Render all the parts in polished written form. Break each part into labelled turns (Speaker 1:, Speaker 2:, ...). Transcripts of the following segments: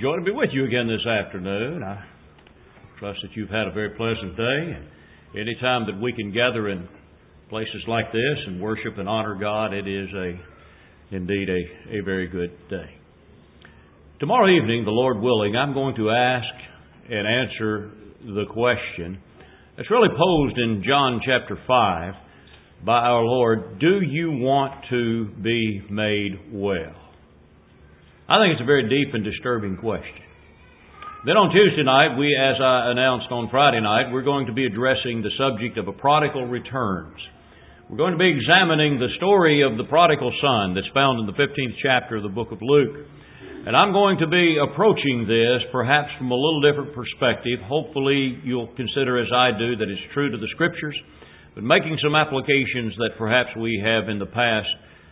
Speaker 1: joy to be with you again this afternoon. I trust that you've had a very pleasant day. And any time that we can gather in places like this and worship and honor God, it is indeed a very good day. Tomorrow evening, the Lord willing, I'm going to ask and answer the question that's really posed in John chapter 5 by our Lord. Do you want to be made well? I think it's a very deep and disturbing question. Then on Tuesday night, as I announced on Friday night, we're going to be addressing the subject of a prodigal returns. We're going to be examining the story of the prodigal son that's found in the 15th chapter of the book of Luke. And I'm going to be approaching this perhaps from a little different perspective. Hopefully you'll consider as I do that it's true to the Scriptures, but making some applications that perhaps we have in the past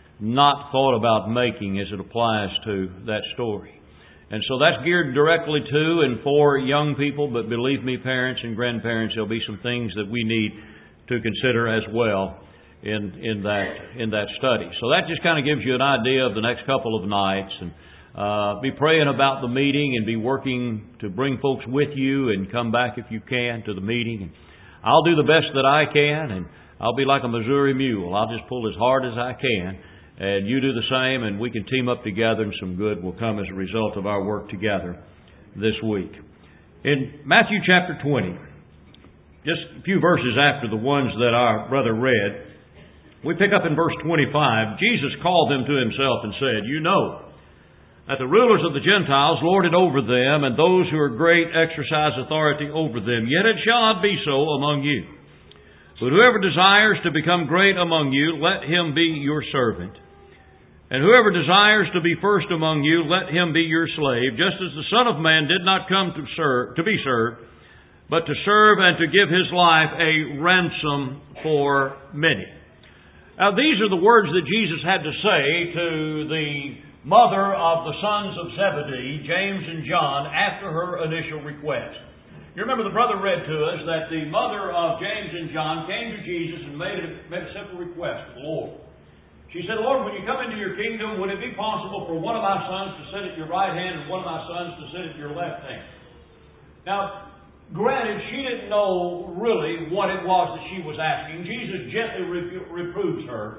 Speaker 1: not thought about making as it applies to that story. And so that's geared directly to and for young people, but believe me, parents and grandparents, there'll be some things that we need to consider as well in that study. So that just kind of gives you an idea of the next couple of nights, and be praying about the meeting and be working to bring folks with you and come back if you can to the meeting. And I'll do the best that I can, and I'll be like a Missouri mule. I'll just pull as hard as I can. And you do the same, and we can team up together, and some good will come as a result of our work together this week. In Matthew chapter 20, just a few verses after the ones that our brother read, we pick up in verse 25, Jesus called them to himself and said, "You know that the rulers of the Gentiles lord it over them, and those who are great exercise authority over them. Yet it shall not be so among you. But whoever desires to become great among you, let him be your servant. And whoever desires to be first among you, let him be your slave, just as the Son of Man did not come to be served, but to serve and to give his life a ransom for many." Now these are the words that Jesus had to say to the mother of the sons of Zebedee, James and John, after her initial request. You remember the brother read to us that the mother of James and John came to Jesus and made a simple request to the Lord. She said, "Lord, when you come into your kingdom, would it be possible for one of my sons to sit at your right hand and one of my sons to sit at your left hand?" Now, granted, she didn't know really what it was that she was asking. Jesus gently reproves her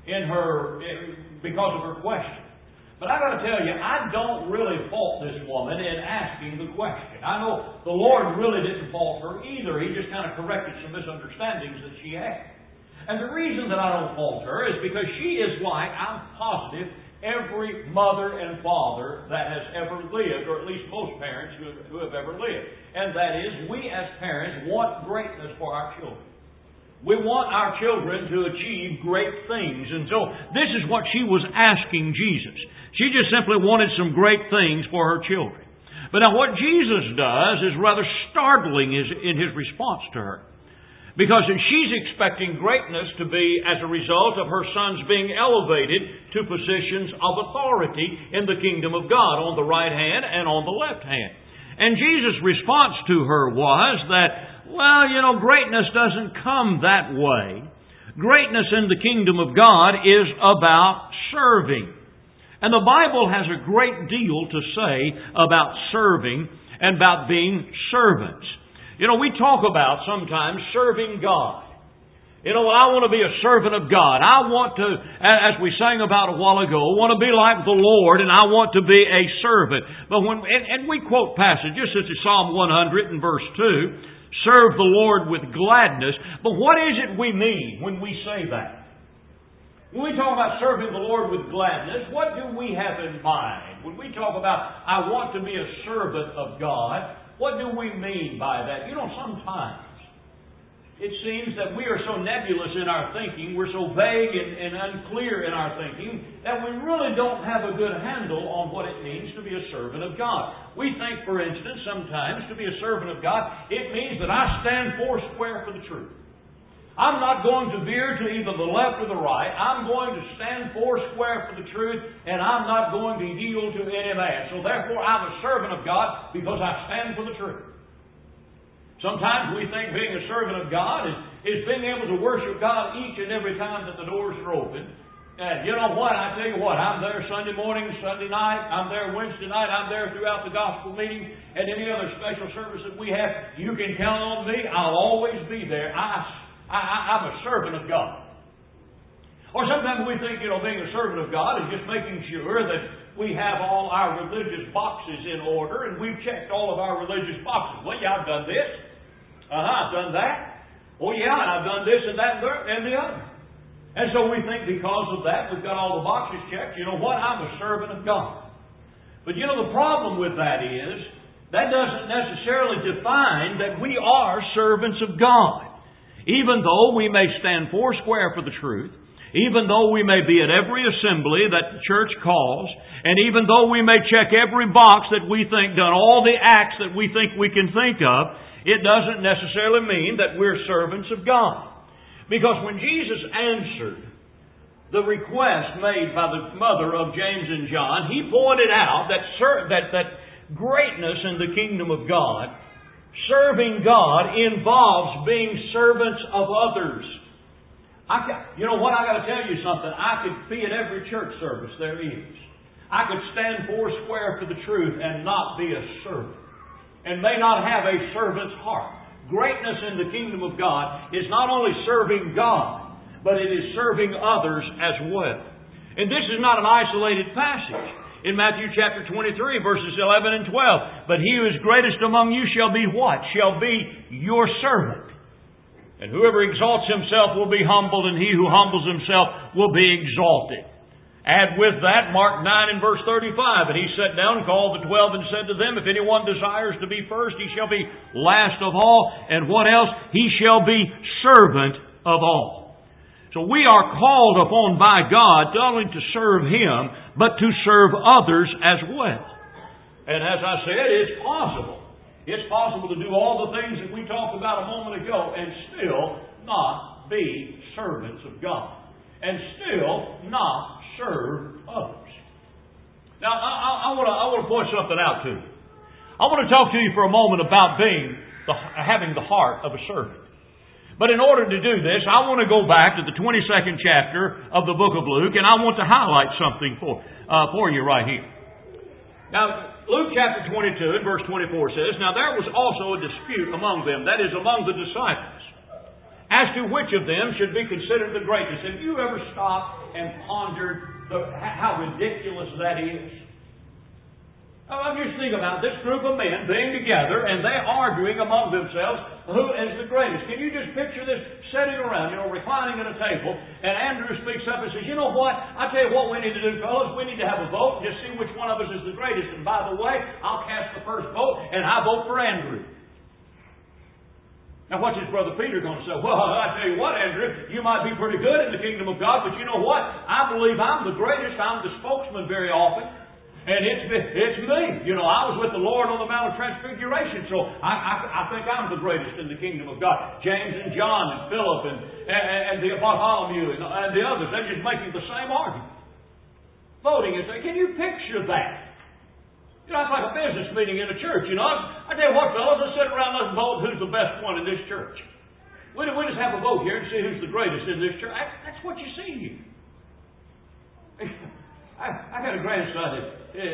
Speaker 1: because of her question. But I got to tell you, I don't really fault this woman in asking the question. I know the Lord really didn't fault her either. He just kind of corrected some misunderstandings that she had. And the reason that I don't fault her is because she is like, I'm positive, every mother and father that has ever lived, or at least most parents who have ever lived. And that is, we as parents want greatness for our children. We want our children to achieve great things. And so this is what she was asking Jesus. She just simply wanted some great things for her children. But now what Jesus does is rather startling in His response to her. Because she's expecting greatness to be as a result of her sons being elevated to positions of authority in the kingdom of God on the right hand and on the left hand. And Jesus' response to her was that, well, greatness doesn't come that way. Greatness in the kingdom of God is about serving. And the Bible has a great deal to say about serving and about being servants. We talk about sometimes serving God. I want to be a servant of God. I want to, as we sang about a while ago, want to be like the Lord, and I want to be a servant. But and we quote passages such as Psalm 100 and verse 2, serve the Lord with gladness. But what is it we mean when we say that? When we talk about serving the Lord with gladness, what do we have in mind? When we talk about, I want to be a servant of God, what do we mean by that? Sometimes it seems that we are so nebulous in our thinking, we're so vague and unclear in our thinking, that we really don't have a good handle on what it means to be a servant of God. We think, for instance, sometimes to be a servant of God, it means that I stand foursquare for the truth. I'm not going to veer to either the left or the right. I'm going to stand foursquare for the truth, and I'm not going to yield to any man. So therefore, I'm a servant of God because I stand for the truth. Sometimes we think being a servant of God is being able to worship God each and every time that the doors are open. And you know what? I tell you what, I'm there Sunday morning, Sunday night, I'm there Wednesday night, I'm there throughout the gospel meeting and any other special service that we have. You can count on me. I'll always be there. I'm a servant of God. Or sometimes we think, being a servant of God is just making sure that we have all our religious boxes in order and we've checked all of our religious boxes. Well, yeah, I've done this. I've done that. Oh, yeah, and I've done this and that and the other. And so we think because of that, we've got all the boxes checked. You know what? I'm a servant of God. But the problem with that is, that doesn't necessarily define that we are servants of God. Even though we may stand foursquare for the truth, even though we may be at every assembly that the church calls, and even though we may check every box that we think, done all the acts that we think we can think of, it doesn't necessarily mean that we're servants of God. Because when Jesus answered the request made by the mother of James and John, He pointed out that greatness in the kingdom of God, serving God, involves being servants of others. You know what? I got to tell you something. I could be at every church service there is. I could stand foursquare for the truth and not be a servant, and may not have a servant's heart. Greatness in the kingdom of God is not only serving God, but it is serving others as well. And this is not an isolated passage. In Matthew chapter 23, verses 11 and 12, "But he who is greatest among you shall be" what? "Shall be your servant. And whoever exalts himself will be humbled, and he who humbles himself will be exalted." Add with that Mark 9 and verse 35. "And he sat down, called the 12, and said to them, If anyone desires to be first, he shall be last of all. And what else? He shall be servant of all." So we are called upon by God not only to serve Him, but to serve others as well. And as I said, it's possible. It's possible to do all the things that we talked about a moment ago and still not be servants of God. And still not serve others. Now, I want to point something out to you. I want to talk to you for a moment about having the heart of a servant. But in order to do this, I want to go back to the 22nd chapter of the book of Luke, and I want to highlight something for you right here. Now, Luke chapter 22 and verse 24 says, "Now there was also a dispute among them," that is, among the disciples, "as to which of them should be considered the greatest." Have you ever stopped and pondered how ridiculous that is? I just think about this group of men being together and they arguing among themselves who is the greatest. Can you just picture this sitting around, reclining at a table, and Andrew speaks up and says, "You know what? I tell you what we need to do, fellas. We need to have a vote and just see which one of us is the greatest. And by the way, I'll cast the first vote and I vote for Andrew." Now what's his brother Peter going to say? "Well, I tell you what, Andrew, you might be pretty good in the kingdom of God, but you know what? I believe I'm the greatest. I'm the spokesman very often. And it's me. I was with the Lord on the Mount of Transfiguration, so I think I'm the greatest in the kingdom of God." James and John and Philip and the Bartholomew and the others, they're just making the same argument. Voting and saying, can you picture that? It's like a business meeting in a church, I tell you what, fellas, let's sit around and let's vote who's the best one in this church. We just have a vote here and see who's the greatest in this church. That's what you see here. I got a grandson,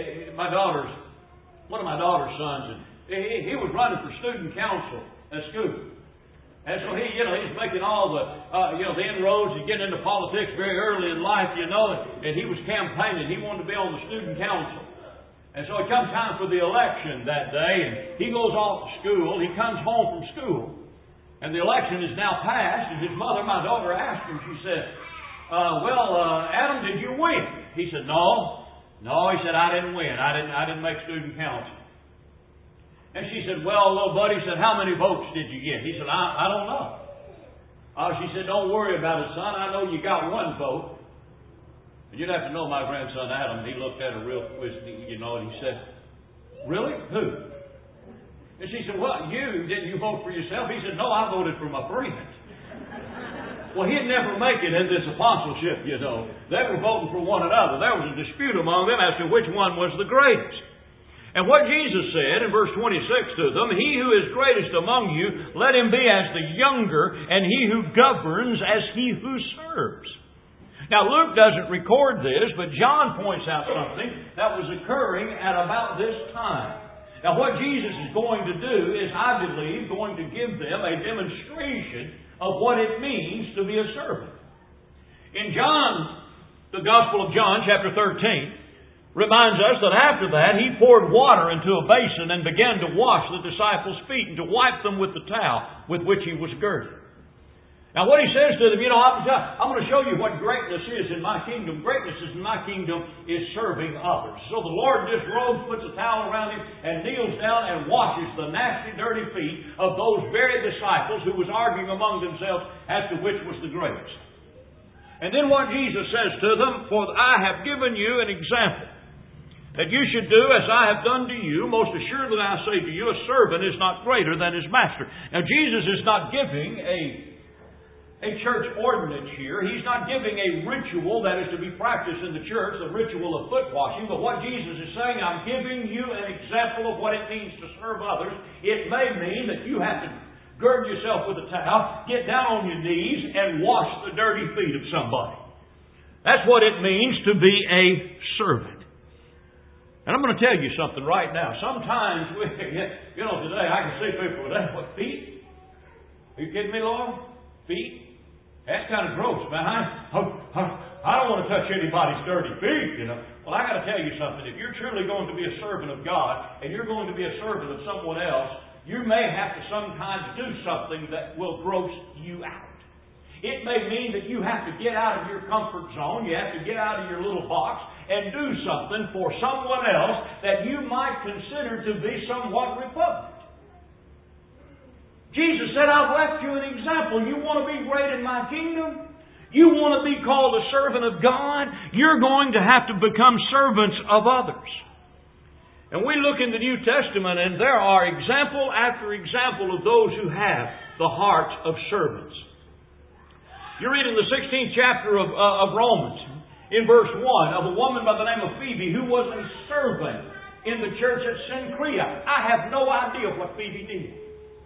Speaker 1: one of my daughter's sons, and he was running for student council at school. And so he's making all the inroads and getting into politics very early in life, and he was campaigning. He wanted to be on the student council. And so it comes time for the election that day, and he goes off to school. He comes home from school, and the election is now passed, and his mother, my daughter, asked him, she said, Adam, did you win? He said, No, he said, I didn't win. I didn't make student council. And she said, well, little buddy, said, how many votes did you get? He said, I don't know. She said, don't worry about it, son. I know you got one vote. And you'd have to know my grandson Adam. He looked at her real twisty, and he said, really? Who? And she said, well, didn't you vote for yourself? He said, no, I voted for my friend. Well, he'd never make it in this apostleship, They were voting for one another. There was a dispute among them as to which one was the greatest. And what Jesus said in verse 26 to them, he who is greatest among you, let him be as the younger, and he who governs as he who serves. Now, Luke doesn't record this, but John points out something that was occurring at about this time. Now, what Jesus is going to do is, I believe, going to give them a demonstration of what it means to be a servant. In John, the Gospel of John, chapter 13, reminds us that after that He poured water into a basin and began to wash the disciples' feet and to wipe them with the towel with which He was girded. Now what He says to them, I'm going to show you what greatness is in my kingdom. Greatness in my kingdom is serving others. So the Lord disrobes, puts a towel around Him, and kneels down and washes the nasty, dirty feet of those very disciples who was arguing among themselves as to which was the greatest. And then what Jesus says to them, for I have given you an example, that you should do as I have done to you. Most assuredly I say to you, a servant is not greater than his master. Now Jesus is not giving a church ordinance here. He's not giving a ritual that is to be practiced in the church, the ritual of foot washing. But what Jesus is saying, I'm giving you an example of what it means to serve others. It may mean that you have to gird yourself with a towel, get down on your knees, and wash the dirty feet of somebody. That's what it means to be a servant. And I'm going to tell you something right now. Sometimes, today I can see people with that. What, feet? Are you kidding me, Lord? Feet? That's kind of gross, man. I don't want to touch anybody's dirty feet, Well, I got to tell you something. If you're truly going to be a servant of God, and you're going to be a servant of someone else, you may have to sometimes do something that will gross you out. It may mean that you have to get out of your comfort zone. You have to get out of your little box and do something for someone else that you might consider to be somewhat repugnant. Jesus said, I've left you an example. You want to be great in my kingdom? You want to be called a servant of God? You're going to have to become servants of others. And we look in the New Testament, and there are example after example of those who have the heart of servants. You read in the 16th chapter of Romans, in verse 1, of a woman by the name of Phoebe who was a servant in the church at Cenchrea. I have no idea what Phoebe did.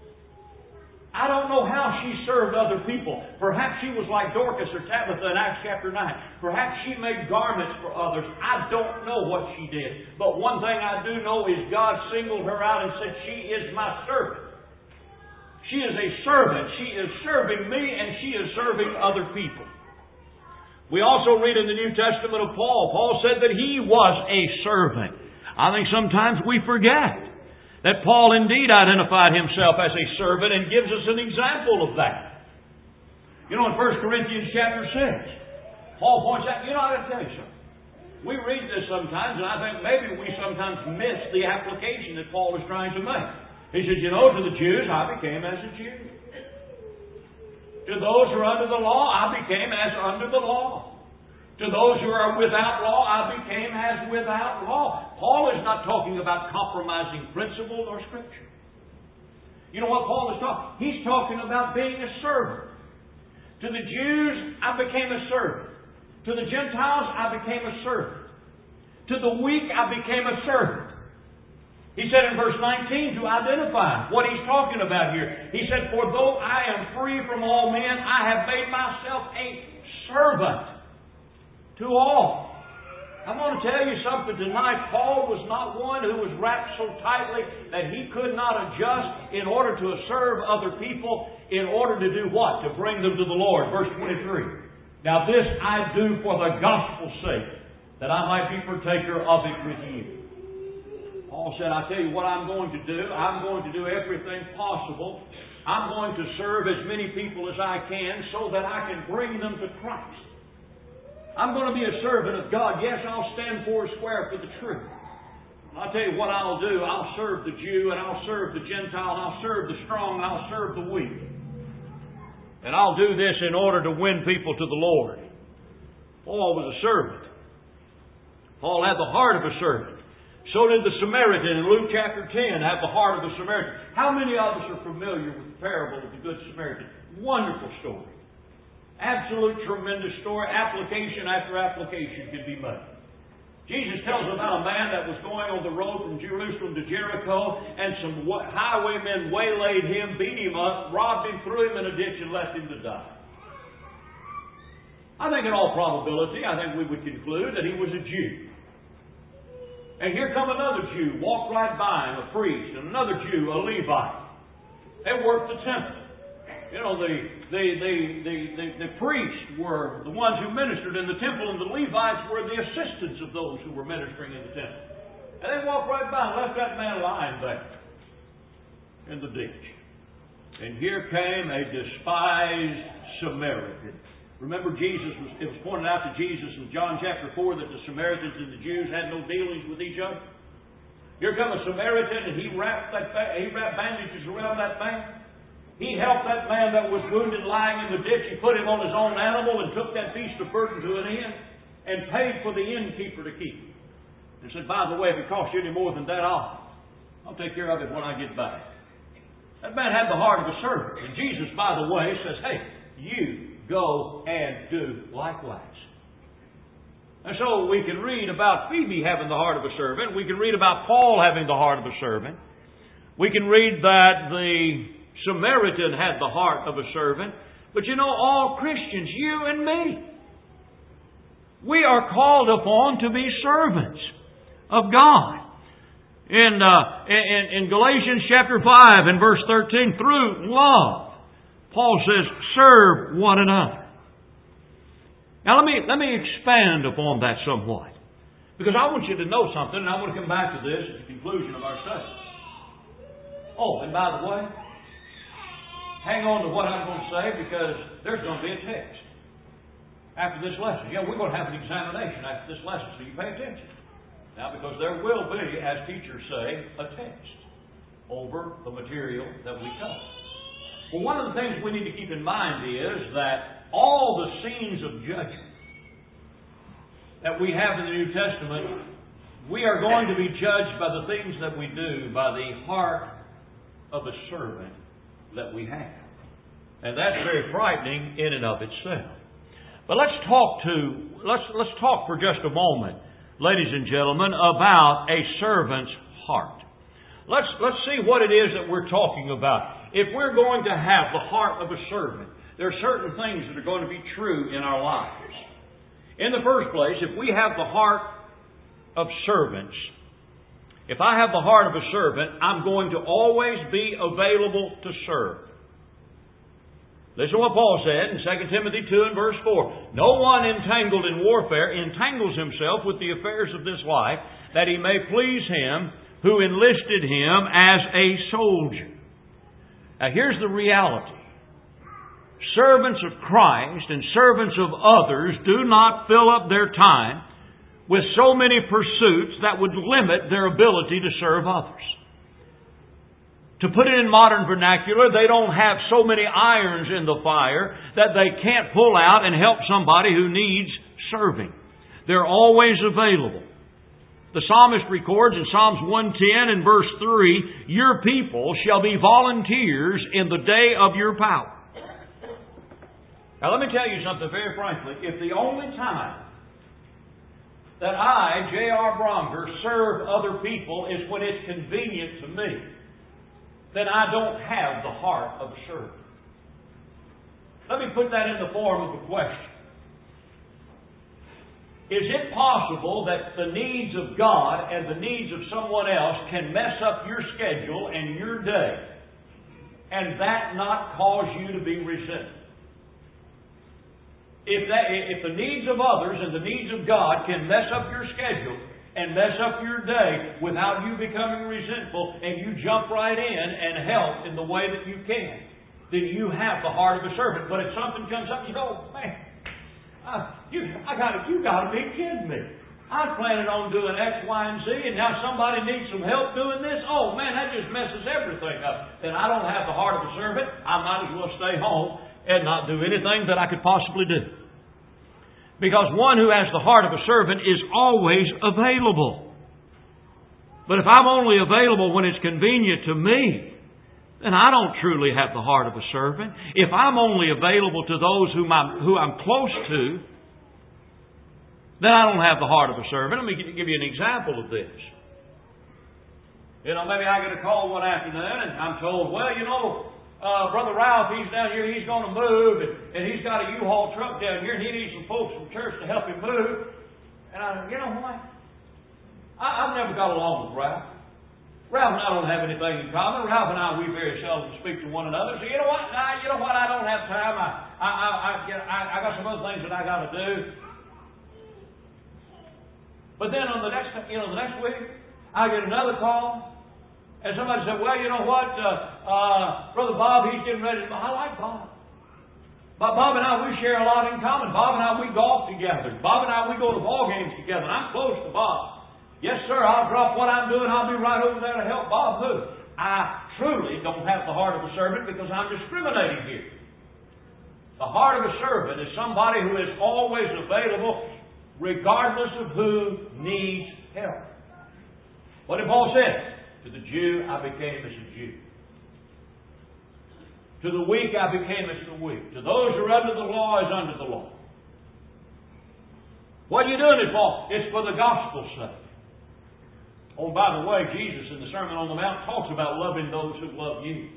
Speaker 1: I don't know how she served other people. Perhaps she was like Dorcas or Tabitha in Acts chapter 9. Perhaps she made garments for others. I don't know what she did. But one thing I do know is God singled her out and said, she is my servant. She is a servant. She is serving me and she is serving other people. We also read in the New Testament of Paul. Paul said that he was a servant. I think sometimes we forget that Paul indeed identified himself as a servant and gives us an example of that. In 1 Corinthians chapter 6, Paul points out, I got to tell you something. We read this sometimes and I think maybe we sometimes miss the application that Paul is trying to make. He says, to the Jews I became as a Jew. To those who are under the law, I became as under the law. To those who are without law, I became as without law. Paul is not talking about compromising principle or Scripture. You know what Paul is talking? He's talking about being a servant. To the Jews, I became a servant. To the Gentiles, I became a servant. To the weak, I became a servant. He said in verse 19 to identify what he's talking about here. He said, for though I am free from all men, I have made myself a servant to all. I'm going to tell you something tonight. Paul was not one who was wrapped so tightly that he could not adjust in order to serve other people in order to do what? To bring them to the Lord. Verse 23. Now this I do for the gospel's sake, that I might be partaker of it with you. Paul said, I tell you what I'm going to do. I'm going to do everything possible. I'm going to serve as many people as I can so that I can bring them to Christ. I'm going to be a servant of God. Yes, I'll stand four square for the truth. I'll tell you what I'll do. I'll serve the Jew, and I'll serve the Gentile, and I'll serve the strong, and I'll serve the weak. And I'll do this in order to win people to the Lord. Paul was a servant. Paul had the heart of a servant. So did the Samaritan in Luke chapter 10 have the heart of the Samaritan. How many of us are familiar with the parable of the Good Samaritan? Wonderful story. Absolute tremendous story. Application after application can be made. Jesus tells about a man that was going on the road from Jerusalem to Jericho, and some highwaymen waylaid him, beat him up, robbed him, threw him in a ditch, and left him to die. I think in all probability, I think we would conclude that he was a Jew. And here come another Jew, walked right by him, a priest, and another Jew, a Levite. They worked the temple. You know, the priests were the ones who ministered in the temple, and the Levites were the assistants of those who were ministering in the temple. And they walked right by and left that man lying there in the ditch. And here came a despised Samaritan. Remember, it was pointed out to Jesus in John chapter 4 that the Samaritans and the Jews had no dealings with each other. Here comes a Samaritan, and he wrapped bandages around that man. He helped that man that was wounded lying in the ditch. He put him on his own animal and took that beast of burden to an inn and paid for the innkeeper to keep him. And said, by the way, if it costs you any more than that, I'll take care of it when I get back. That man had the heart of a servant. And Jesus, by the way, says, hey, you go and do likewise. And so we can read about Phoebe having the heart of a servant. We can read about Paul having the heart of a servant. We can read that the Samaritan had the heart of a servant. But you know, all Christians, you and me, we are called upon to be servants of God. In Galatians chapter 5 and verse 13, through love, Paul says, serve one another. Now let me expand upon that somewhat. Because I want you to know something, and I want to come back to this at the conclusion of our study. Oh, and by the way, hang on to what I'm going to say, because there's going to be a text after this lesson. Yeah, we're going to have an examination after this lesson, so you pay attention. Now, because there will be, as teachers say, a text over the material that we cover. Well, one of the things we need to keep in mind is that all the scenes of judgment that we have in the New Testament, we are going to be judged by the things that we do, by the heart of a servant that we have. And that's very frightening in and of itself. But let's talk for just a moment, ladies and gentlemen, about a servant's heart. Let's see what it is that we're talking about. If we're going to have the heart of a servant, there are certain things that are going to be true in our lives. In the first place, if we have the heart of servants, if I have the heart of a servant, I'm going to always be available to serve. Listen to what Paul said in 2 Timothy 2 and verse 4. No one entangled in warfare entangles himself with the affairs of this life, that he may please him who enlisted him as a soldier. Now here's the reality. Servants of Christ and servants of others do not fill up their time with so many pursuits that would limit their ability to serve others. To put it in modern vernacular, they don't have so many irons in the fire that they can't pull out and help somebody who needs serving. They're always available. The psalmist records in Psalms 110 and verse 3, your people shall be volunteers in the day of your power. Now let me tell you something very frankly. If the only time that I, J.R. Bronker, serve other people is when it's convenient to me, then I don't have the heart of a servant. Let me put that in the form of a question. Is it possible that the needs of God and the needs of someone else can mess up your schedule and your day, and that not cause you to be resentful? If the needs of others and the needs of God can mess up your schedule and mess up your day without you becoming resentful, and you jump right in and help in the way that you can, then you have the heart of a servant. But if something comes up, you go, man, you got to be kidding me. I was planning on doing X, Y, and Z, and now somebody needs some help doing this. Oh man, that just messes everything up. Then I don't have the heart of a servant. I might as well stay home and not do anything that I could possibly do. Because one who has the heart of a servant is always available. But if I'm only available when it's convenient to me, then I don't truly have the heart of a servant. If I'm only available to those who I'm close to, then I don't have the heart of a servant. Let me give you an example of this. Maybe I get a call one afternoon and I'm told, Brother Ralph, he's down here, he's going to move, and he's got a U-Haul truck down here, and he needs some folks from church to help him move. And you know what? I've never got along with Ralph. Ralph and I don't have anything in common. Ralph and I, we very seldom speak to one another. So you know what? I don't have time. I got some other things that I got to do. But then on the next week, I get another call. And somebody said, well, you know what, Brother Bob, he's getting ready to... I like Bob. But Bob and I, we share a lot in common. Bob and I, we golf together. Bob and I, we go to ball games together. And I'm close to Bob. Yes, sir, I'll drop what I'm doing. I'll be right over there to help Bob move. I truly don't have the heart of a servant because I'm discriminating here. The heart of a servant is somebody who is always available regardless of who needs help. What did Paul say? To the Jew, I became as a Jew. To the weak, I became as the weak. To those who are under the law, as under the law. What are you doing it for? It's for the gospel's sake. Oh, by the way, Jesus in the Sermon on the Mount talks about loving those who love you.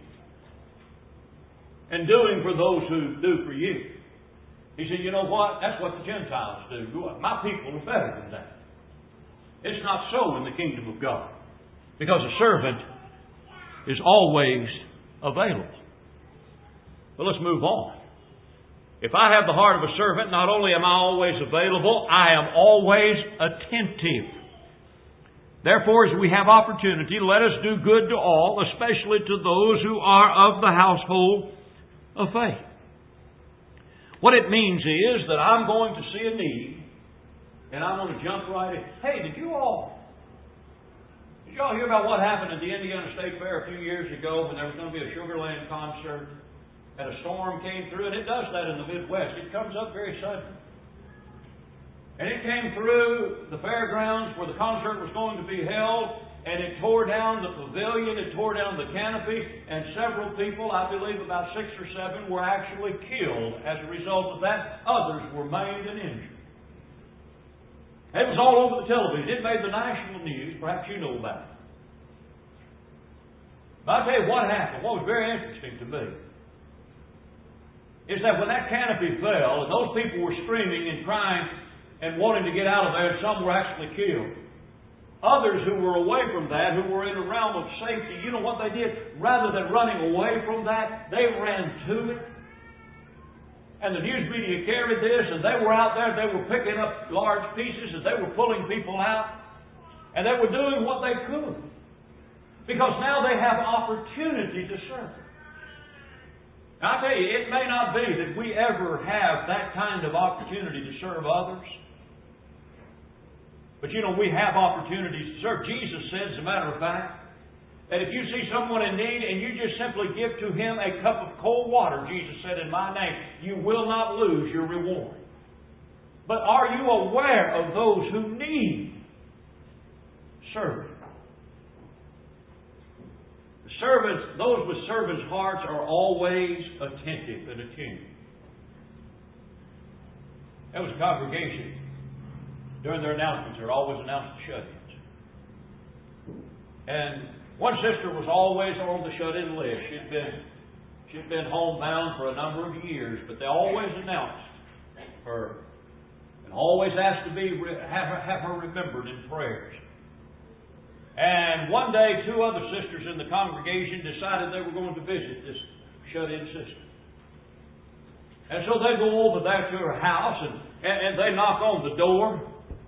Speaker 1: And doing for those who do for you. He said, you know what? That's what the Gentiles do. My people are better than that. It's not so in the kingdom of God. Because a servant is always available. But let's move on. If I have the heart of a servant, not only am I always available, I am always attentive. Therefore, as we have opportunity, let us do good to all, especially to those who are of the household of faith. What it means is that I'm going to see a need, and I'm going to jump right in. Hey, did you all hear about what happened at the Indiana State Fair a few years ago when there was going to be a Sugarland concert and a storm came through? And it does that in the Midwest. It comes up very suddenly. And it came through the fairgrounds where the concert was going to be held, and it tore down the pavilion, it tore down the canopy, and several people, I believe about 6 or 7, were actually killed as a result of that. Others were maimed and injured. It was all over the television. It made the national news. Perhaps you know about it. But I'll tell you what happened. What was very interesting to me is that when that canopy fell and those people were screaming and crying and wanting to get out of there, some were actually killed. Others who were away from that, who were in a realm of safety, you know what they did? Rather than running away from that, they ran to it. And the news media carried this, and they were out there, they were picking up large pieces, and they were pulling people out. And they were doing what they could. Because now they have opportunity to serve. Now I tell you, it may not be that we ever have that kind of opportunity to serve others. But you know, we have opportunities to serve. Jesus said, as a matter of fact, that if you see someone in need and you just simply give to him a cup of cold water, Jesus said, in my name, you will not lose your reward. But are you aware of those who need serving? Those with servants' hearts are always attentive and attuned. There was a congregation. During their announcements, they're always announced the shut-ins. And one sister was always on the shut-in list. She'd been homebound for a number of years, but they always announced her and always asked to have her remembered in prayers. And one day, 2 other sisters in the congregation decided they were going to visit this shut-in sister. And so they go over there to her house and they knock on the door,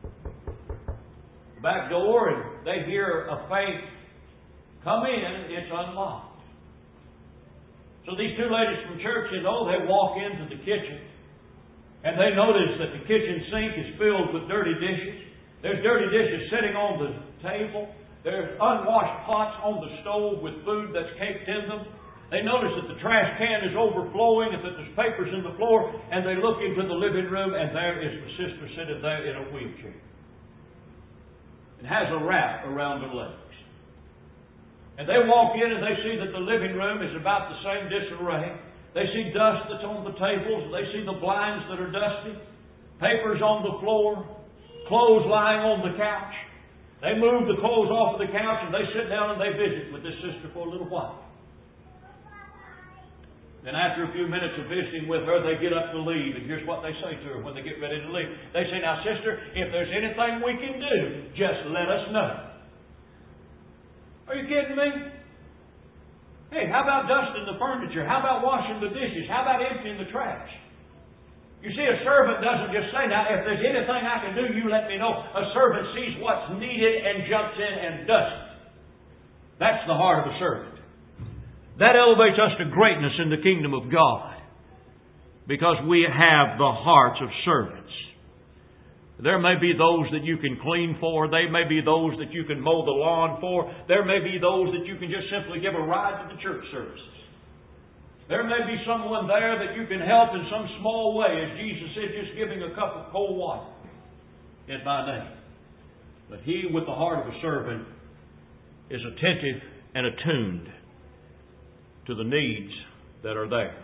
Speaker 1: back door, and they hear a faint, "Come in, it's unlocked." So these 2 ladies from church, they walk into the kitchen, and they notice that the kitchen sink is filled with dirty dishes. There's dirty dishes sitting on the table. There's unwashed pots on the stove with food that's caked in them. They notice that the trash can is overflowing and that there's papers in the floor, and they look into the living room, and there is the sister sitting there in a wheelchair. It has a wrap around her legs. And they walk in and they see that the living room is about the same disarray. They see dust that's on the tables. They see the blinds that are dusty. Papers on the floor. Clothes lying on the couch. They move the clothes off of the couch and they sit down and they visit with this sister for a little while. Then after a few minutes of visiting with her, they get up to leave. And here's what they say to her when they get ready to leave. They say, now sister, if there's anything we can do, just let us know. Are you kidding me? Hey, how about dusting the furniture? How about washing the dishes? How about emptying the trash? You see, a servant doesn't just say, now, if there's anything I can do, you let me know. A servant sees what's needed and jumps in and does it. That's the heart of a servant. That elevates us to greatness in the kingdom of God, because we have the hearts of servants. There may be those that you can clean for. There may be those that you can mow the lawn for. There may be those that you can just simply give a ride to the church services. There may be someone there that you can help in some small way, as Jesus said, just giving a cup of cold water in my name. But he with the heart of a servant is attentive and attuned to the needs that are there.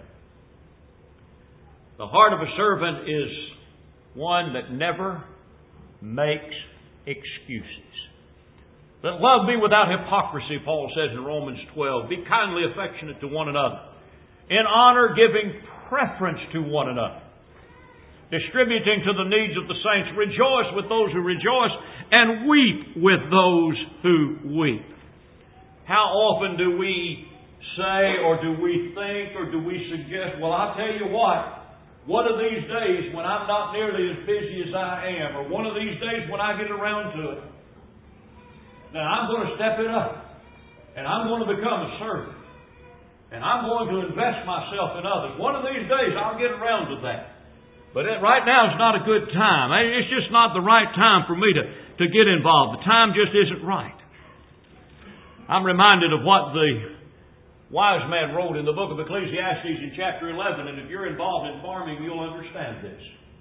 Speaker 1: The heart of a servant is one that never makes excuses. Let love be without hypocrisy, Paul says in Romans 12. Be kindly affectionate to one another, in honor giving preference to one another, distributing to the needs of the saints. Rejoice with those who rejoice, and weep with those who weep. How often do we say, or do we think, or do we suggest, well, I'll tell you what, one of these days when I'm not nearly as busy as I am, or one of these days when I get around to it, then I'm going to step it up, and I'm going to become a servant. And I'm going to invest myself in others. One of these days I'll get around to that. But right now is not a good time. It's just not the right time for me to get involved. The time just isn't right. I'm reminded of what the wise man wrote in the book of Ecclesiastes in chapter 11. And if you're involved in farming, you'll understand this.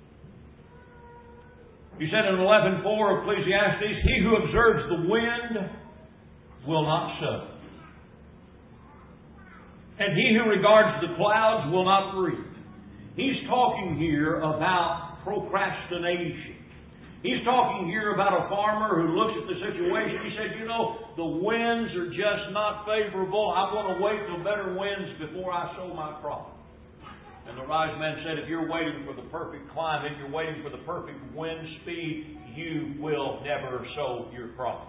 Speaker 1: He said in 11:4 of Ecclesiastes, he who observes the wind will not sow, and he who regards the clouds will not reap. He's talking here about procrastination. He's talking here about a farmer who looks at the situation. He said, you know, the winds are just not favorable. I want to wait till better winds before I sow my crop. And the wise man said, if you're waiting for the perfect climate, you're waiting for the perfect wind speed, you will never sow your crop.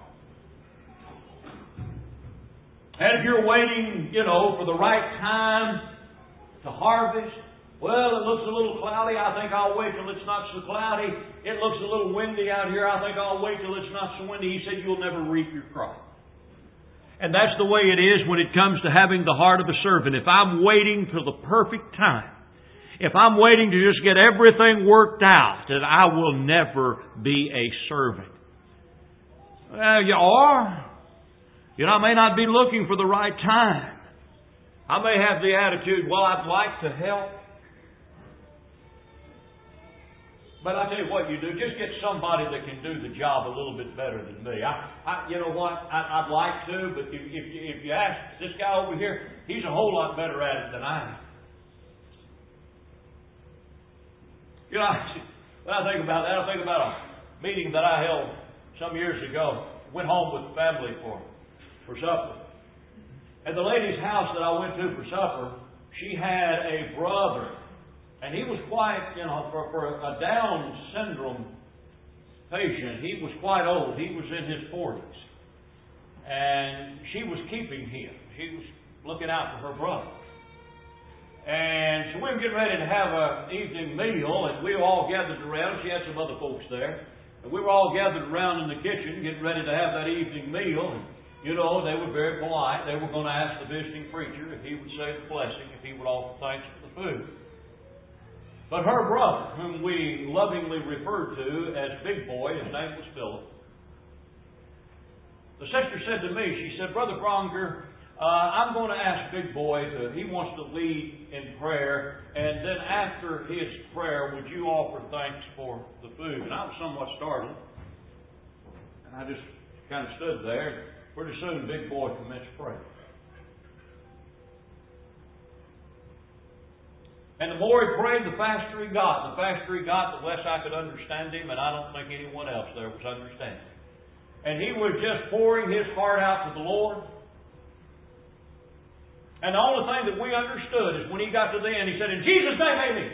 Speaker 1: And if you're waiting, for the right time to harvest, well, it looks a little cloudy. I think I'll wait till it's not so cloudy. It looks a little windy out here. I think I'll wait till it's not so windy. He said, you'll never reap your crop. And that's the way it is when it comes to having the heart of a servant. If I'm waiting for the perfect time, if I'm waiting to just get everything worked out, then I will never be a servant. Well, you are. I may not be looking for the right time. I may have the attitude, well, I'd like to help. But I tell you what you do, just get somebody that can do the job a little bit better than me. You know what? I'd like to, but if you ask this guy over here, he's a whole lot better at it than I am. When I think about that, I think about a meeting that I held some years ago. Went home with the family for supper. At the lady's house that I went to for supper, she had a brother. And he was quite, for a Down syndrome patient, he was quite old. He was in his 40s. And she was keeping him. She was looking out for her brother. And so we were getting ready to have an evening meal, and we were all gathered around. She had some other folks there. And we were all gathered around in the kitchen, getting ready to have that evening meal. And, they were very polite. They were going to ask the visiting preacher if he would say the blessing, if he would offer thanks for the food. But her brother, whom we lovingly referred to as Big Boy, his name was Philip. The sister said to me, she said, Brother Bronker, I'm going to ask Big Boy, he wants to lead in prayer, and then after his prayer, would you offer thanks for the food? And I was somewhat startled. And I just kind of stood there. Pretty soon, Big Boy commenced praying. And the more he prayed, the faster he got. The faster he got, the less I could understand him, and I don't think anyone else there was understanding. And he was just pouring his heart out to the Lord. And the only thing that we understood is when he got to the end, he said, "In Jesus' name, amen."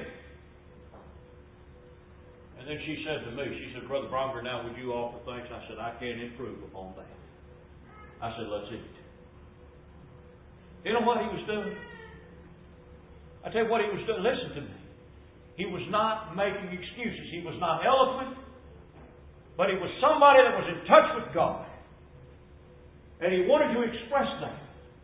Speaker 1: And then she said to me, she said, "Brother Bronker, now would you offer thanks?" I said, "I can't improve upon that." I said, "Let's eat." You know what he was doing? I tell you what he was doing. Listen to me. He was not making excuses. He was not eloquent. But he was somebody that was in touch with God. And he wanted to express that.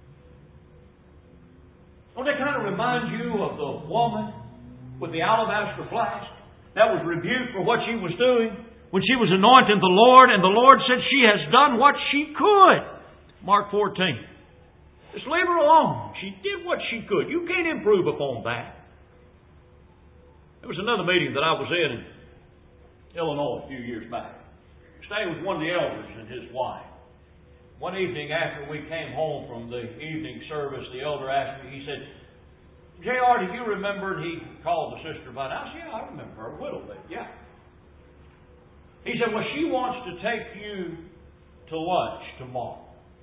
Speaker 1: Don't that kind of remind you of the woman with the alabaster flask that was rebuked for what she was doing when she was anointing the Lord, and the Lord said she has done what she could? Mark 14. Just leave her alone. She did what she could. You can't improve upon that. There was another meeting that I was in Illinois a few years back. Staying with one of the elders and his wife. One evening after we came home from the evening service, the elder asked me, he said, "J.R., do you remember?" And he called the sister by name. I said, "Yeah, I remember her a little bit, yeah." He said, "Well, she wants to take you to lunch tomorrow."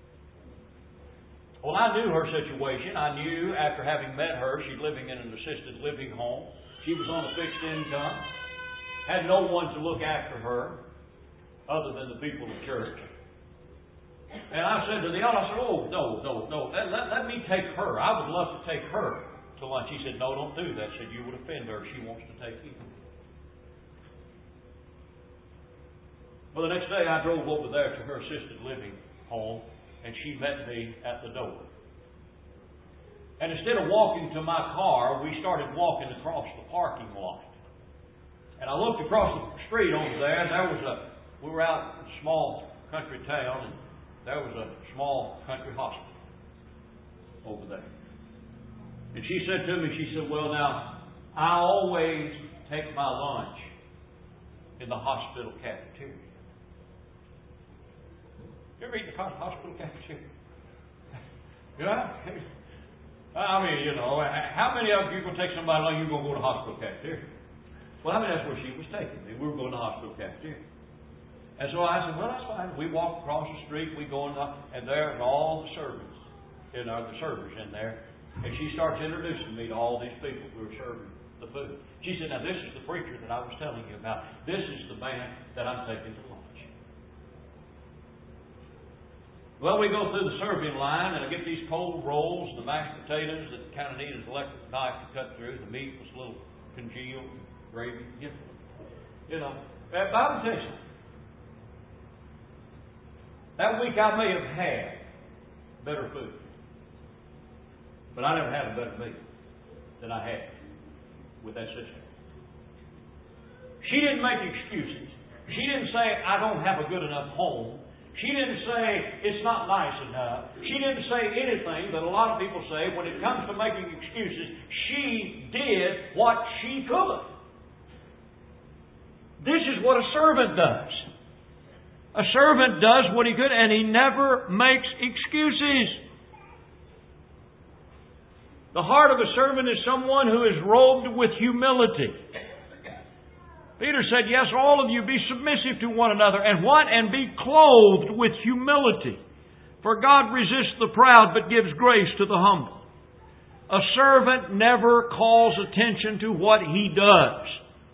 Speaker 1: Well, I knew her situation. I knew after having met her, she's living in an assisted living home. She was on a fixed income. Had no one to look after her other than the people of church. And I said to the elder, I said, "Oh, no. Let me take her. I would love to take her to lunch." He said, "No, don't do that." He said, "You would offend her. She wants to take you." Well, the next day I drove over there to her assisted living home, and she met me at the door. And instead of walking to my car, we started walking across the parking lot. And I looked across the street over there, and we were out in a small country town, and there was a small country hospital over there. And she said to me, she said, "Well, now, I always take my lunch in the hospital cafeteria." You ever eat in the hospital cafeteria? Yeah? I mean, you know, how many of you going to take somebody along, you're going to go to the hospital cafeteria? Well, I mean, that's where she was taking me. We were going to the hospital cafeteria. And so I said, "Well, that's fine." We walked across the street, we go in, and there are all the servants, the servers in there. And she starts introducing me to all these people who are serving the food. She said, "Now, this is the preacher that I was telling you about. This is the man that I'm taking to lunch." Well, we go through the serving line, and I get these cold rolls, the mashed potatoes that kind of need an electric knife to cut through. The meat was a little congealed, gravy. You know, but I'll tell you something. That week I may have had better food. But I never had a better meal than I had with that sister. She didn't make excuses. She didn't say, "I don't have a good enough home." She didn't say, "It's not nice enough." She didn't say anything that a lot of people say when it comes to making excuses. She did what she could. This is what a servant does. A servant does what he could, and he never makes excuses. The heart of a servant is someone who is robed with humility. Peter said, "Yes, all of you be submissive to one another." And what? And be clothed with humility. For God resists the proud, but gives grace to the humble. A servant never calls attention to what he does.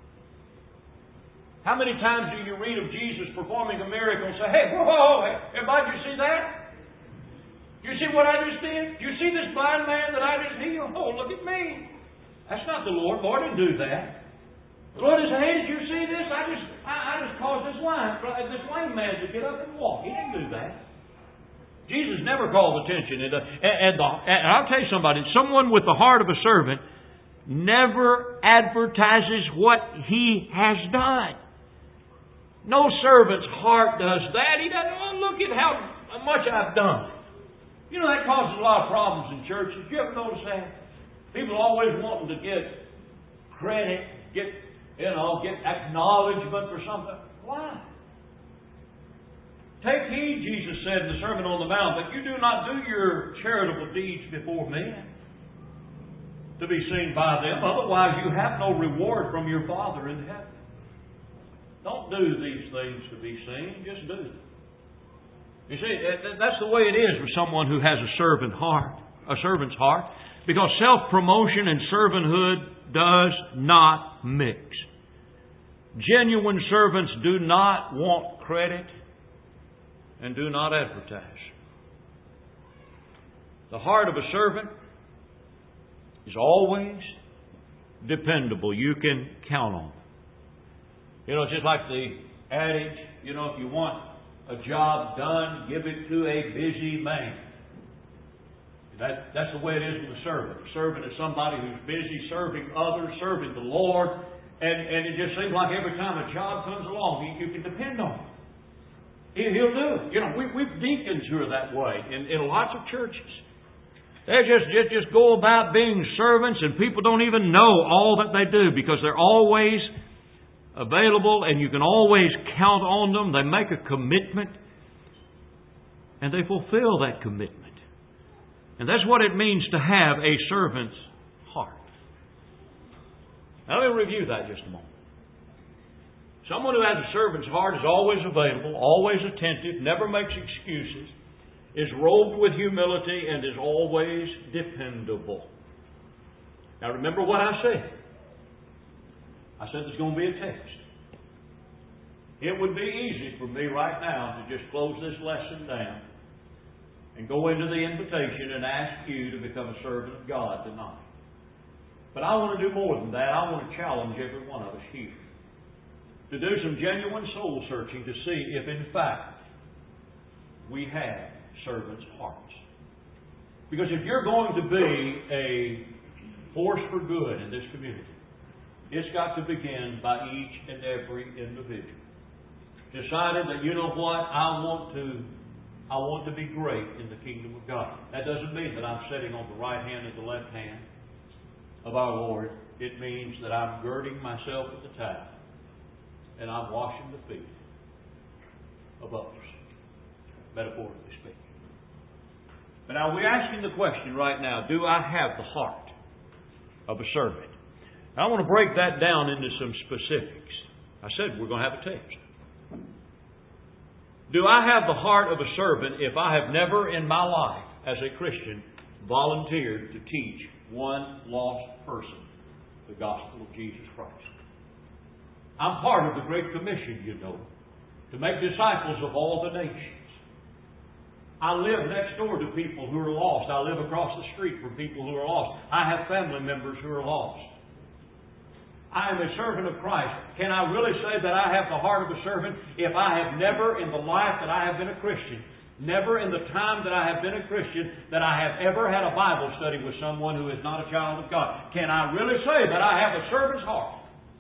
Speaker 1: How many times do you read of Jesus performing a miracle and say, "Hey, whoa, everybody, did you see that? You see what I just did? You see this blind man that I just healed? Oh, look at me." That's not the Lord. The Lord didn't do that. The Lord didn't say, "Hey, did you see this? I just caused this lame man to get up and walk." He didn't do that. Jesus never called attention. And I'll tell you somebody, someone with the heart of a servant never advertises what he has done. No servant's heart does that. He doesn't, "Oh, look at how much I've done." You know, that causes a lot of problems in churches. You ever notice that? People are always wanting to get credit, get acknowledgement for something. Why? "Take heed," Jesus said in the Sermon on the Mount, "that you do not do your charitable deeds before men to be seen by them. Otherwise you have no reward from your Father in heaven." Don't do these things to be seen. Just do them. You see, that's the way it is with someone who has a servant heart. a servant's heart, because self-promotion and servanthood does not mix. Genuine servants do not want credit and do not advertise. The heart of a servant is always dependable. You can count on it. You know, it's just like the adage, you know, if you want a job done, give it to a busy man. That's the way it is with a servant. A servant is somebody who's busy serving others, serving the Lord, and it just seems like every time a job comes along, you can depend on him. He'll do it. You know, we've deacons who are that way in lots of churches. They just go about being servants, and people don't even know all that they do because they're always available and you can always count on them. They make a commitment and they fulfill that commitment. And that's what it means to have a servant's heart. Now let me review that just a moment. Someone who has a servant's heart is always available, always attentive, never makes excuses, is robed with humility, and is always dependable. Now remember what I said. I said there's going to be a test. It would be easy for me right now to just close this lesson down and go into the invitation and ask you to become a servant of God tonight. But I want to do more than that. I want to challenge every one of us here to do some genuine soul searching to see if in fact we have servants' hearts. Because if you're going to be a force for good in this community, it's got to begin by each and every individual. Decided that, you know what, I want to be great in the kingdom of God. That doesn't mean that I'm sitting on the right hand and the left hand of our Lord. It means that I'm girding myself with the towel and I'm washing the feet of others, metaphorically speaking. But now we're asking the question right now, do I have the heart of a servant? Now I want to break that down into some specifics. I said we're going to have a test. Do I have the heart of a servant if I have never in my life as a Christian volunteered to teach one lost person the gospel of Jesus Christ? I'm part of the Great Commission, you know, to make disciples of all the nations. I live next door to people who are lost. I live across the street from people who are lost. I have family members who are lost. I am a servant of Christ. Can I really say that I have the heart of a servant if I have never in the life that I have been a Christian, never in the time that I have been a Christian, that I have ever had a Bible study with someone who is not a child of God? Can I really say that I have a servant's heart?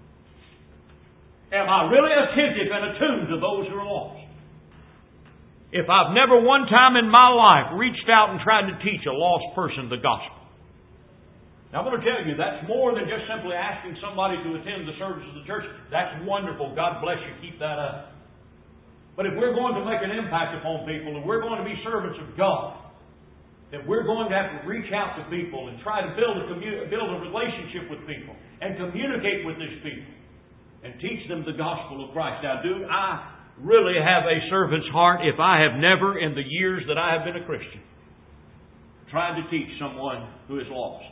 Speaker 1: Am I really attentive and attuned to those who are lost? If I've never one time in my life reached out and tried to teach a lost person the gospel. Now I'm going to tell you, that's more than just simply asking somebody to attend the service of the church. That's wonderful. God bless you. Keep that up. But if we're going to make an impact upon people, and we're going to be servants of God, then we're going to have to reach out to people and try to build a relationship with people and communicate with these people and teach them the gospel of Christ. Now, do I really have a servant's heart if I have never, in the years that I have been a Christian, tried to teach someone who is lost?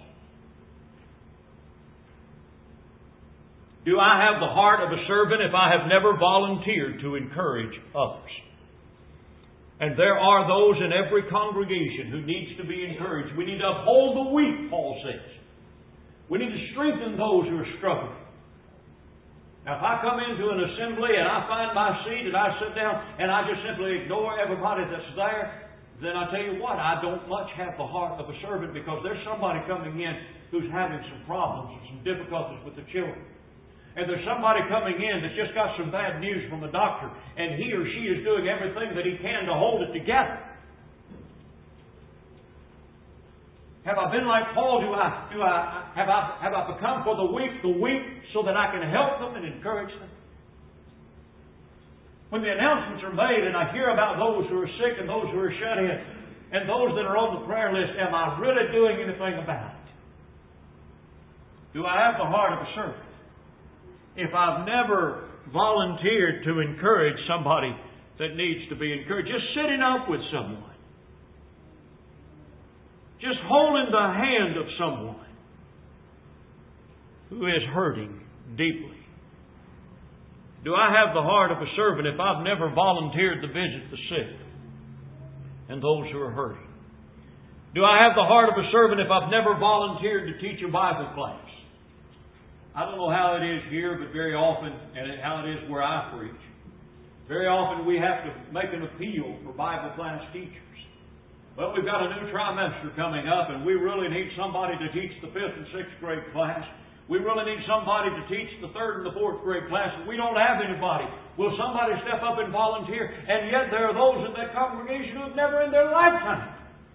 Speaker 1: Do I have the heart of a servant if I have never volunteered to encourage others? And there are those in every congregation who needs to be encouraged. We need to uphold the weak, Paul says. We need to strengthen those who are struggling. Now, if I come into an assembly and I find my seat and I sit down and I just simply ignore everybody that's there, then I tell you what, I don't much have the heart of a servant, because there's somebody coming in who's having some problems and some difficulties with the children. And there's somebody coming in that's just got some bad news from the doctor, and he or she is doing everything that he can to hold it together. Have I been like Paul? Have I become for the weak so that I can help them and encourage them? When the announcements are made and I hear about those who are sick and those who are shut in and those that are on the prayer list, am I really doing anything about it? Do I have the heart of a servant? If I've never volunteered to encourage somebody that needs to be encouraged, just sitting up with someone, just holding the hand of someone who is hurting deeply? Do I have the heart of a servant if I've never volunteered to visit the sick and those who are hurting? Do I have the heart of a servant if I've never volunteered to teach a Bible class? I don't know how it is here, but very often, and how it is where I preach, very often we have to make an appeal for Bible class teachers. Well, we've got a new trimester coming up, and we really need somebody to teach the 5th and 6th grade class. We really need somebody to teach the 3rd and the 4th grade class, and we don't have anybody. Will somebody step up and volunteer? And yet there are those in that congregation who have never in their lifetime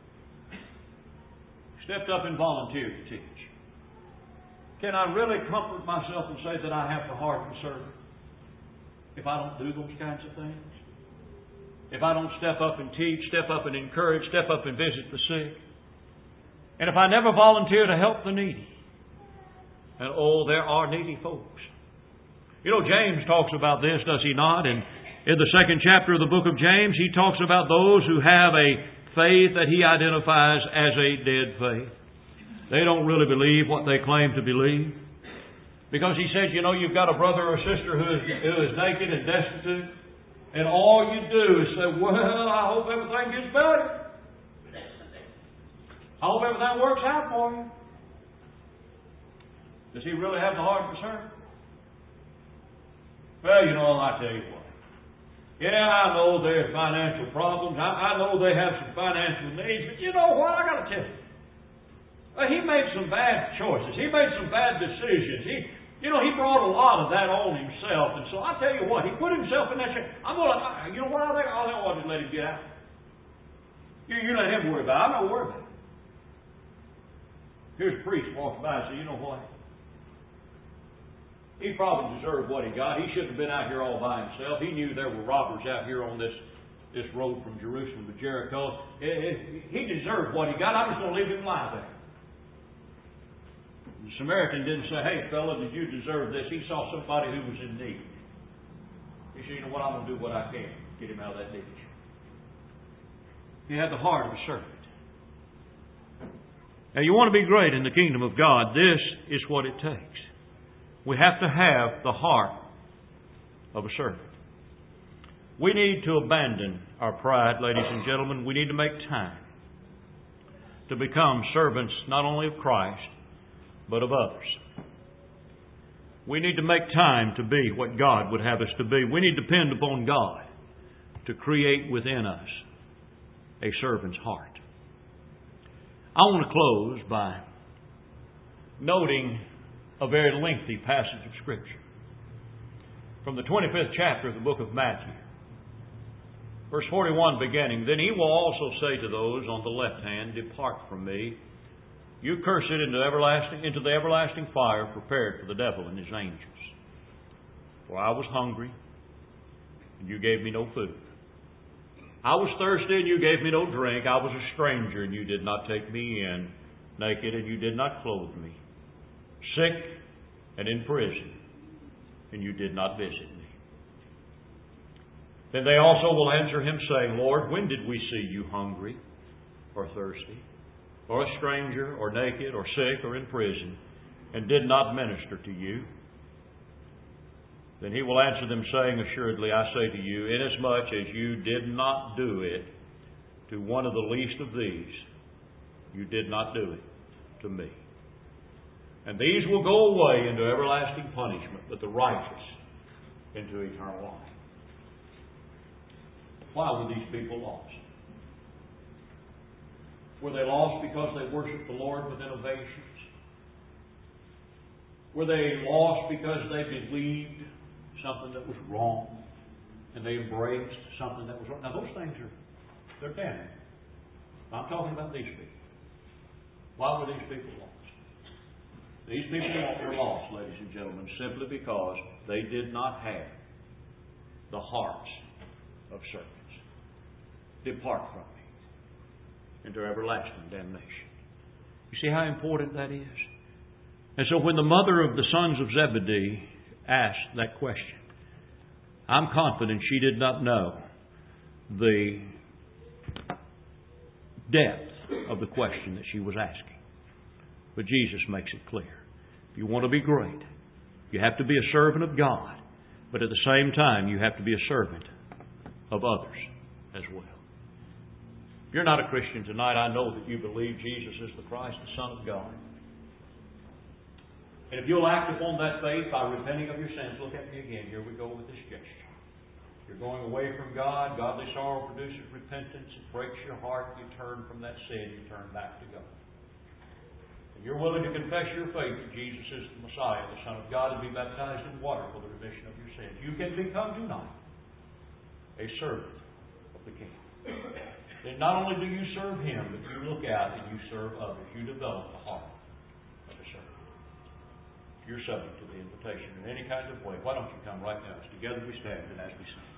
Speaker 1: stepped up and volunteered to teach. Can I really comfort myself and say that I have the heart of a servant if I don't do those kinds of things? If I don't step up and teach, step up and encourage, step up and visit the sick? And if I never volunteer to help the needy? And oh, there are needy folks. You know, James talks about this, does he not? And in the 2nd chapter of the book of James, he talks about those who have a faith that he identifies as a dead faith. They don't really believe what they claim to believe. Because he says, you know, you've got a brother or sister who is naked and destitute, and all you do is say, well, I hope everything gets better. I hope everything works out for you. Does he really have the heart of a servant? Well, you know, I tell you what. Yeah, I know there's financial problems. I know they have some financial needs. But you know what? I got to tell you. He made some bad choices. He made some bad decisions. He brought a lot of that on himself. And so I tell you what, he put himself in that chair. I'm going to, you know what? I think I'll just let him get out. You let him worry about it. I'm not worried about it. Here's a priest walking by and says, you know what? He probably deserved what he got. He shouldn't have been out here all by himself. He knew there were robbers out here on this road from Jerusalem to Jericho. He deserved what he got. I'm just going to leave him lie there. The Samaritan didn't say, hey, fella, did you deserve this? He saw somebody who was in need. He said, you know what, I'm going to do what I can to get him out of that ditch. He had the heart of a servant. Now, you want to be great in the kingdom of God, this is what it takes. We have to have the heart of a servant. We need to abandon our pride, ladies and gentlemen. We need to make time to become servants not only of Christ, but of others. We need to make time to be what God would have us to be. We need to depend upon God to create within us a servant's heart. I want to close by noting a very lengthy passage of Scripture from the 25th chapter of the book of Matthew. Verse 41 beginning, then he will also say to those on the left hand, depart from me, you cursed into the everlasting fire prepared for the devil and his angels. For I was hungry, and you gave me no food. I was thirsty, and you gave me no drink. I was a stranger, and you did not take me in. Naked, and you did not clothe me. Sick, and in prison, and you did not visit me. Then they also will answer him, saying, Lord, when did we see you hungry, or thirsty, or a stranger, or naked, or sick, or in prison, and did not minister to you? Then he will answer them, saying, assuredly, I say to you, inasmuch as you did not do it to one of the least of these, you did not do it to me. And these will go away into everlasting punishment, but the righteous into eternal life. Why were these people lost? Were they lost because they worshiped the Lord with innovations? Were they lost because they believed something that was wrong and they embraced something that was wrong? Now those things they're damning. I'm talking about these people. Why were these people lost? These people were lost, ladies and gentlemen, simply because they did not have the hearts of servants. Depart from me into everlasting damnation. You see how important that is? And so when the mother of the sons of Zebedee asked that question, I'm confident she did not know the depth of the question that she was asking. But Jesus makes it clear. If you want to be great, you have to be a servant of God, but at the same time, you have to be a servant of others as well. If you're not a Christian tonight, I know that you believe Jesus is the Christ, the Son of God. And if you'll act upon that faith by repenting of your sins, look at me again. Here we go with this gesture. You're going away from God. Godly sorrow produces repentance. It breaks your heart. You turn from that sin. You turn back to God. And you're willing to confess your faith that Jesus is the Messiah, the Son of God, and be baptized in water for the remission of your sins. You can become tonight a servant of the King. Then not only do you serve Him, but you look out and you serve others. You develop the heart of a servant. If you're subject to the invitation in any kind of way, why don't you come right now? As together we stand and as we sing.